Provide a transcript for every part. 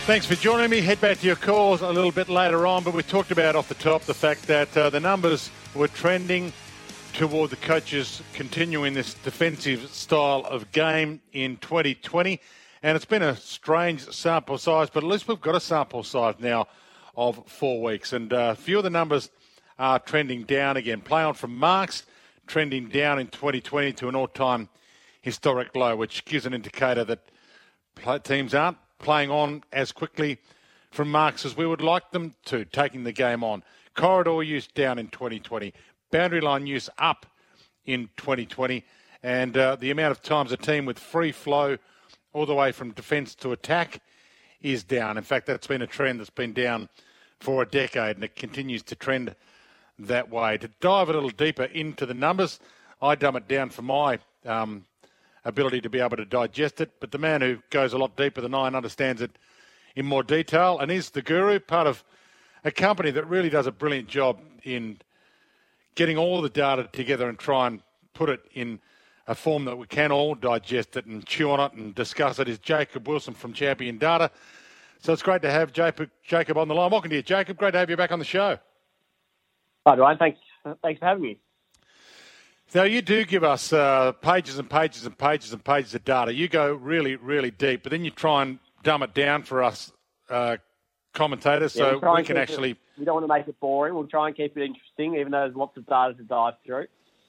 Thanks for joining me. Head back to your calls a little bit later on, but we talked about off the top the fact that the numbers were trending toward the coaches continuing this defensive style of game in 2020. And it's been a strange sample size, but at least we've got a sample size now of 4 weeks. And a few of the numbers are trending down again. Play on from marks trending down in 2020 to an all-time historic low, which gives an indicator that teams aren't playing on as quickly from marks as we would like them to, taking the game on. Corridor use down in 2020. Boundary line use up in 2020. And the amount of times a team with free flow all the way from defence to attack is down. In fact, that's been a trend that's been down for a decade, and it continues to trend that way. To dive a little deeper into the numbers, I dumb it down for my ability to be able to digest it, but the man who goes a lot deeper than I and understands it in more detail and is the guru, part of a company that really does a brilliant job in getting all the data together and try and put it in a form that we can all digest it and chew on it and discuss it, is Jacob Wilson from Champion Data. So it's great to have Jacob on the line. Welcome to you, Jacob. Great to have you back on the show. Hi, Ryan. Thanks for having me. Now, you do give us pages and pages and pages and pages of data. You go really, really deep, but then you try and dumb it down for us commentators so we can actually... We don't want to make it boring. We'll try and keep it interesting, even though there's lots of data to dive through.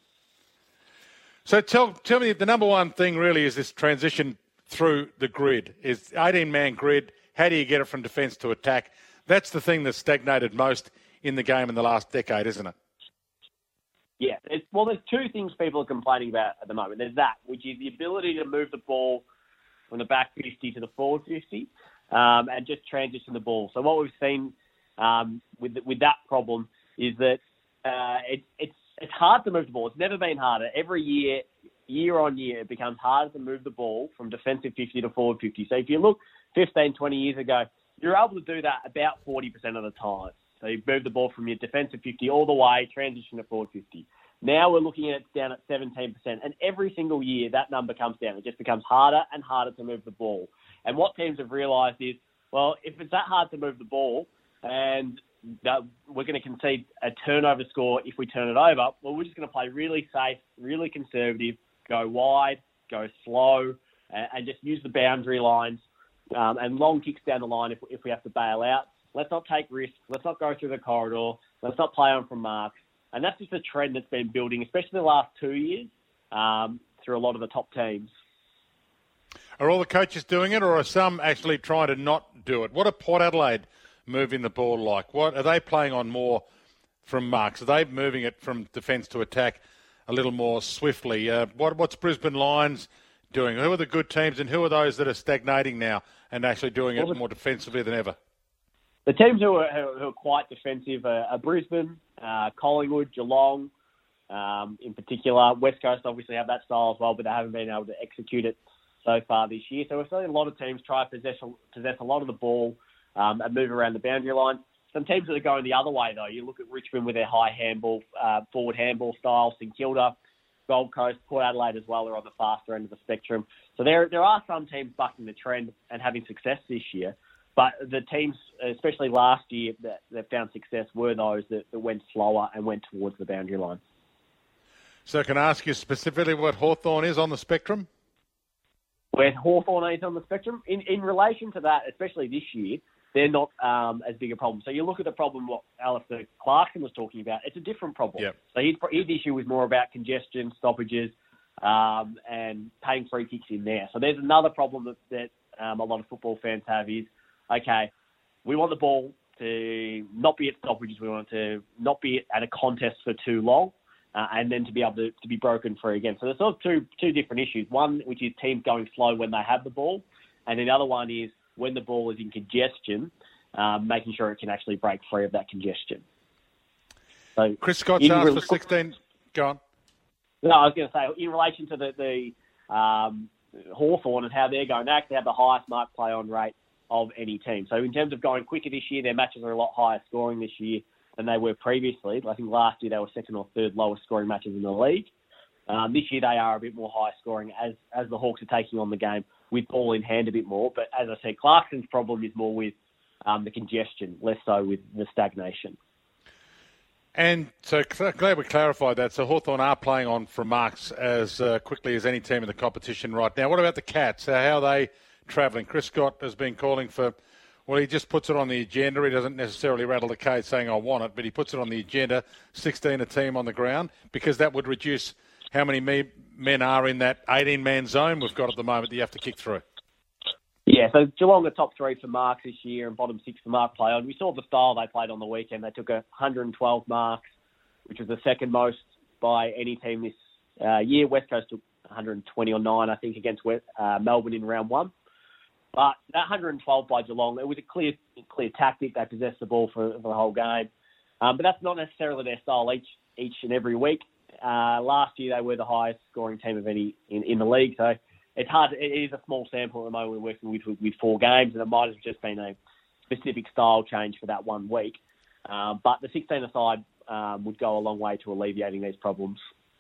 So tell me, the number one thing really is this transition through the grid. Is 18-man grid, how do you get it from defence to attack? That's the thing that's stagnated most in the game in the last decade, isn't it? Yeah, there's two things people are complaining about at the moment. There's that, which is the ability to move the ball from the back 50 to the forward 50 and just transition the ball. So what we've seen with that problem is that it's hard to move the ball. It's never been harder. Every year on year, it becomes harder to move the ball from defensive 50 to forward 50. So if you look 15, 20 years ago, you're able to do that about 40% of the time. So you move the ball from your defensive 50 all the way, transition to forward 50. Now we're looking at it down at 17%. And every single year, that number comes down. It just becomes harder and harder to move the ball. And what teams have realised is, well, if it's that hard to move the ball and we're going to concede a turnover score if we turn it over, well, we're just going to play really safe, really conservative, go wide, go slow, and just use the boundary lines and long kicks down the line if we have to bail out. Let's not take risks. Let's not go through the corridor. Let's not play on from marks. And that's just a trend that's been building, especially the last 2 years, through a lot of the top teams. Are all the coaches doing it, or are some actually trying to not do it? What are Port Adelaide moving the ball like? What are they playing on more from marks? Are they moving it from defence to attack a little more swiftly? What's Brisbane Lions doing? Who are the good teams, and who are those that are stagnating now and actually doing it more defensively than ever? The teams who are quite defensive are Brisbane, Collingwood, Geelong, in particular. West Coast obviously have that style as well, but they haven't been able to execute it so far this year. So we're seeing a lot of teams try to possess a lot of the ball and move around the boundary line. Some teams that are going the other way, though, you look at Richmond with their high handball, forward handball style, St Kilda, Gold Coast, Port Adelaide as well are on the faster end of the spectrum. So there are some teams bucking the trend and having success this year. But the teams, especially last year, that found success were those that went slower and went towards the boundary line. So can I ask you specifically what Hawthorn is on the spectrum? Where Hawthorn is on the spectrum? In relation to that, especially this year, they're not as big a problem. So you look at the problem what Alistair Clarkson was talking about, it's a different problem. Yep. So his issue was more about congestion, stoppages, and paying free kicks in there. So there's another problem that a lot of football fans have is, okay, we want the ball to not be at stoppages. We want it to not be at a contest for too long, and then to be able to be broken free again. So there's sort of two different issues. One, which is teams going slow when they have the ball, and the other one is when the ball is in congestion, making sure it can actually break free of that congestion. So Chris Scott's asked for 16. Go on. No, I was going to say, in relation to the Hawthorn and how they're going, they actually have the highest mark play on rate of any team. So in terms of going quicker this year, their matches are a lot higher scoring this year than they were previously. I think last year they were second or third lowest scoring matches in the league. This year they are a bit more high scoring as the Hawks are taking on the game with ball in hand a bit more. But as I said, Clarkson's problem is more with the congestion, less so with the stagnation. And so glad we clarified that. So Hawthorn are playing on from marks as quickly as any team in the competition right now. What about the Cats? How are they travelling? Chris Scott has been calling for, well, he just puts it on the agenda. He doesn't necessarily rattle the cage saying, I want it, but he puts it on the agenda, 16 a team on the ground, because that would reduce how many men are in that 18-man zone we've got at the moment that you have to kick through. Yeah, so Geelong are top 3 for marks this year and bottom 6 for mark play on. We saw the style they played on the weekend. They took 112 marks, which was the second most by any team this year. West Coast took 120 or 9, I think, against Melbourne in round 1. But that 112 by Geelong, it was a clear tactic. They possessed the ball for the whole game. But that's not necessarily their style each and every week. Last year, they were the highest scoring team of any in the league. So it's hard. It is a small sample at the moment. We're working with 4 games, and it might have just been a specific style change for that 1 week. But the 16 aside would go a long way to alleviating these problems.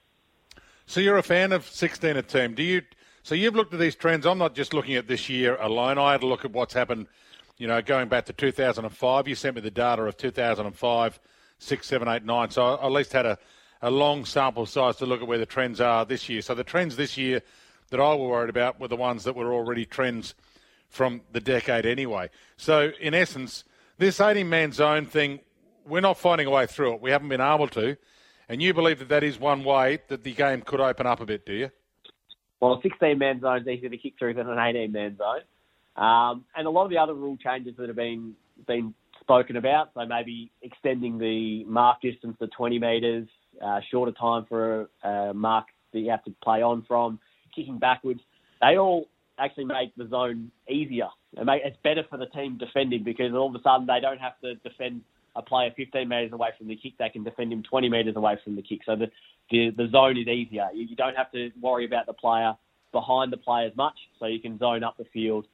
So you're a fan of 16 a team. So you've looked at these trends. I'm not just looking at this year alone. I had a look at what's happened, going back to 2005. You sent me the data of 2005, 6, 7, 8, 9. So I at least had a long sample size to look at where the trends are this year. So the trends this year that I were worried about were the ones that were already trends from the decade anyway. So in essence, this 18-man zone thing, we're not finding a way through it. We haven't been able to. And you believe that is one way that the game could open up a bit, do you? Well, a 16-man zone is easier to kick through than an 18-man zone. And a lot of the other rule changes that have been spoken about, so maybe extending the mark distance to 20 metres, shorter time for a mark that you have to play on from, kicking backwards, they all actually make the zone easier. It's better for the team defending because all of a sudden they don't have to defend a player 15 metres away from the kick. They can defend him 20 metres away from the kick. So the zone is easier. You don't have to worry about the player behind the play as much, so you can zone up the field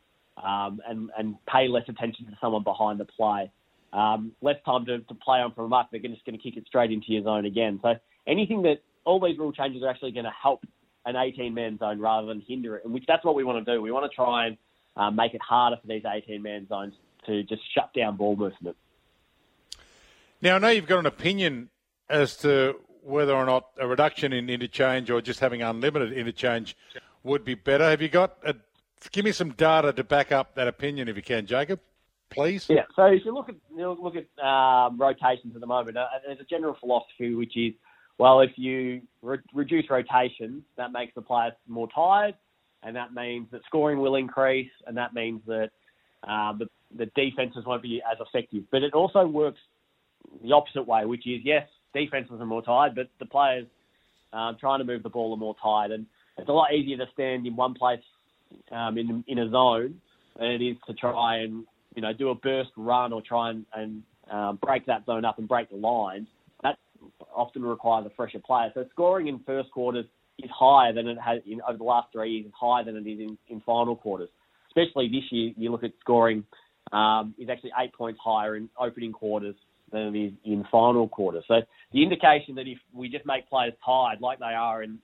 and pay less attention to someone behind the play. Less time to play on from a mark. They're just going to kick it straight into your zone again. So all these rule changes are actually going to help an 18-man zone rather than hinder it, and that's what we want to do. We want to try and make it harder for these 18-man zones to just shut down ball movement. Now, I know you've got an opinion as to whether or not a reduction in interchange or just having unlimited interchange would be better. Have you give me some data to back up that opinion if you can, Jacob, please? Yeah, so if you look at rotations at the moment, there's a general philosophy which is, well, if you reduce rotations, that makes the players more tired, and that means that scoring will increase, and that means that the defences won't be as effective. But it also works the opposite way, which is, yes, defences are more tired, but the players trying to move the ball are more tired. And it's a lot easier to stand in one place in a zone than it is to try and do a burst run or try and break that zone up and break the lines. That often requires a fresher player. So scoring in first quarters is higher than it has over the last 3 years, higher than it is in final quarters. Especially this year, you look at scoring is actually 8 points higher in opening quarters than it is in final quarters. So the indication that if we just make players tired like they are in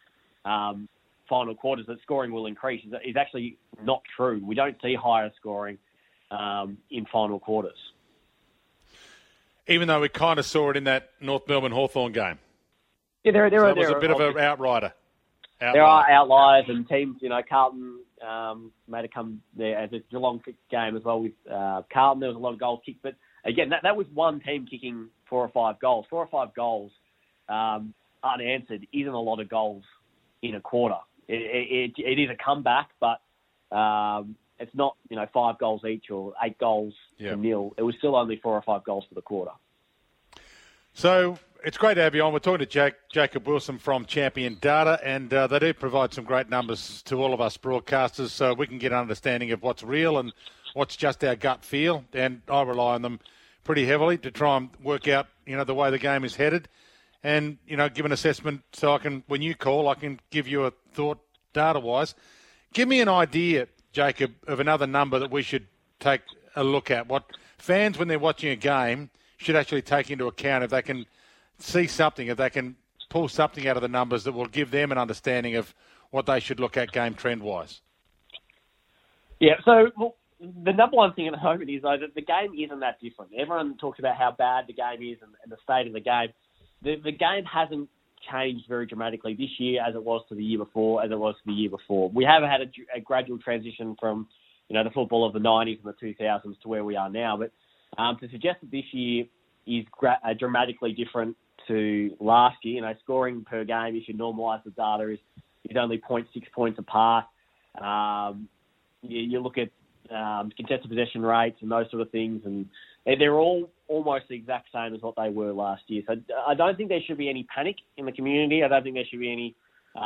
final quarters, that scoring will increase is actually not true. We don't see higher scoring in final quarters. Even though we kind of saw it in that North Melbourne Hawthorn game. Yeah, there was a bit of an outrider. There are outliers and teams, Carlton made a come there as a Geelong game as well with Carlton. There was a lot of goals kicked, but again, that was one team kicking 4 or 5 goals. 4 or 5 goals unanswered isn't a lot of goals in a quarter. It is a comeback, but it's not 5 goals each or 8 goals to nil. It was still only 4 or 5 goals for the quarter. So it's great to have you on. We're talking to Jacob Wilson from Champion Data, and they do provide some great numbers to all of us broadcasters so we can get an understanding of what's real and what's just our gut feel. And I rely on them pretty heavily to try and work out, the way the game is headed and, give an assessment so I can, when you call, I can give you a thought data-wise. Give me an idea, Jacob, of another number that we should take a look at. What fans, when they're watching a game, should actually take into account if they can see something, if they can pull something out of the numbers that will give them an understanding of what they should look at game trend-wise. Yeah, so the number one thing at the moment is though, that the game isn't that different. Everyone talks about how bad the game is and the state of the game. The game hasn't changed very dramatically this year as it was to the year before, as it was to the year before. We have had a gradual transition from, the football of the 90s and the 2000s to where we are now. But to suggest that this year is dramatically different to last year, scoring per game, if you normalise the data, is only 0.6 points apart. You look at contested possession rates and those sort of things, and they're all almost the exact same as what they were last year. So I don't think there should be any panic in the community. I don't think there should be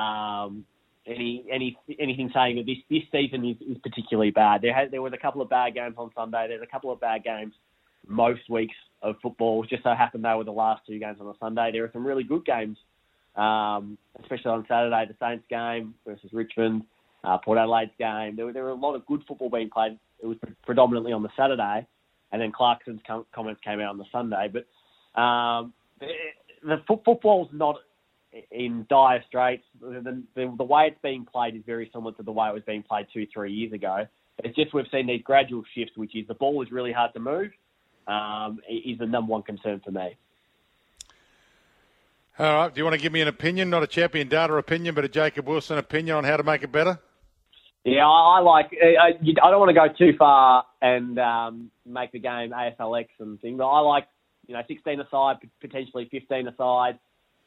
anything saying that this season is particularly bad. There was a couple of bad games on Sunday. There's a couple of bad games most weeks of football. It just so happened they were the last two games on a Sunday. There are some really good games, especially on Saturday, the Saints game versus Richmond, Port Adelaide's game. There were a lot of good football being played. It was predominantly on the Saturday, and then Clarkson's comments came out on the Sunday. But the football's not in dire straits. The way it's being played is very similar to the way it was being played 2-3 years ago. It's just we've seen these gradual shifts, which is the ball is really hard to move, is the number one concern for me. All right. Do you want to give me an opinion, not a Champion Data opinion, but a Jacob Wilson opinion on how to make it better? Yeah, I don't want to go too far and make the game AFLX and thing, but I like, 16 aside, potentially 15 aside.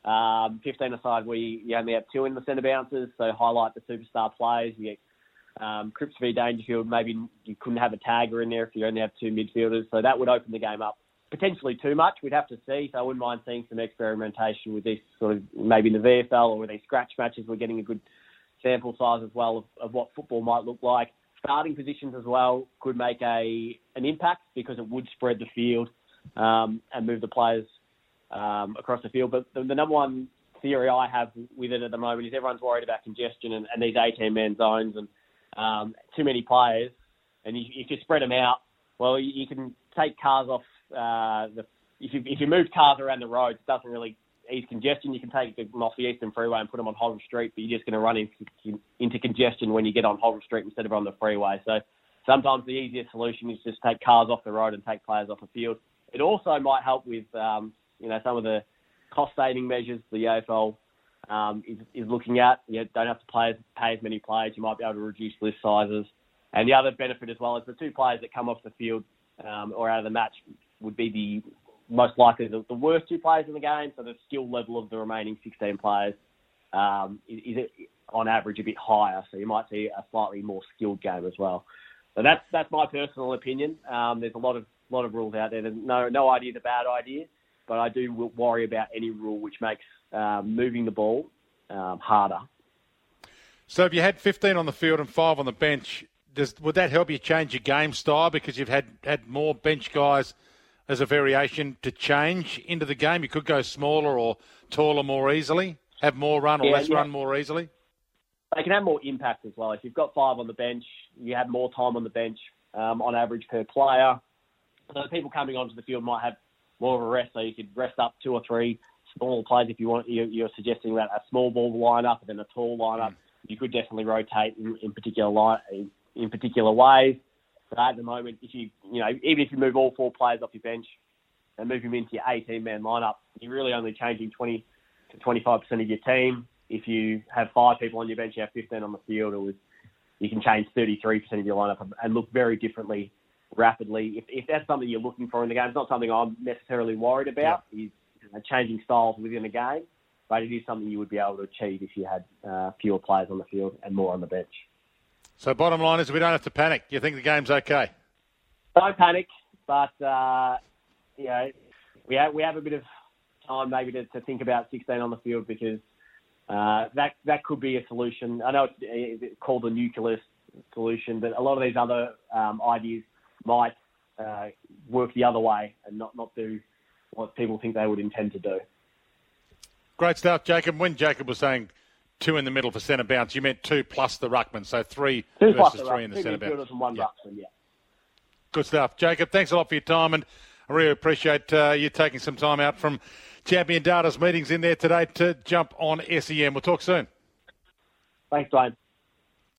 15 aside where you only have two in the centre bounces, so highlight the superstar players. You get Cripps v Dangerfield, maybe you couldn't have a tagger in there if you only have two midfielders, so that would open the game up potentially too much. We'd have to see, so I wouldn't mind seeing some experimentation with this sort of maybe in the VFL or with these scratch matches. We're getting a good sample size as well of what football might look like. Starting positions as well could make an impact because it would spread the field and move the players across the field. But the number one theory I have with it at the moment is everyone's worried about congestion and these 18-man zones and too many players. And if you spread them out, well, you can take cars off if you move cars around the roads, it doesn't really ease congestion. You can take them off the Eastern Freeway and put them on Hotham Street, but you're just going to run into congestion when you get on Hotham Street instead of on the freeway. So sometimes the easiest solution is just take cars off the road and take players off the field. It also might help with some of the cost-saving measures the AFL is looking at. You don't have to pay as many players. You might be able to reduce list sizes. And the other benefit as well is the two players that come off the field or out of the match would be the most likely the worst two players in the game. So the skill level of the remaining 16 players is on average a bit higher. So you might see a slightly more skilled game as well. So that's my personal opinion. There's a lot of rules out there. There's no idea is a bad idea, but I do worry about any rule which makes moving the ball harder. So if you had 15 on the field and 5 on the bench, would that help you change your game style because you've had more bench guys as a variation to change into the game? You could go smaller or taller more easily, have more run or less run more easily? They can have more impact as well. If you've got 5 on the bench, you have more time on the bench on average per player. So the people coming onto the field might have more of a rest, so you could rest up 2 or 3 small players if you want. You're suggesting that a small ball lineup and then a tall lineup. You could definitely rotate in particular ways. But at the moment, even if you move all 4 players off your bench and move them into your 18-man lineup, you're really only changing 20 to 25% of your team. If you have 5 people on your bench, you have 15 on the field, you can change 33% of your lineup and look very differently rapidly. If that's something you're looking for in the game, it's not something I'm necessarily worried about, is changing styles within a game, but it is something you would be able to achieve if you had fewer players on the field and more on the bench. So bottom line is we don't have to panic. You think the game's okay? Don't panic, but we have a bit of time maybe to think about 16 on the field because that could be a solution. I know it's called a nucleus solution, but a lot of these other ideas might work the other way and not do what people think they would intend to do. Great stuff, Jacob. When Jacob was saying 2 in the middle for centre bounce, you meant 2 plus the ruckman, so 3 versus 3 in the centre bounce. 2 midfielders and 1 ruckman, yeah. Good stuff. Jacob, thanks a lot for your time, and I really appreciate you taking some time out from Champion Data's meetings in there today to jump on SEN. We'll talk soon. Thanks, Dwayne.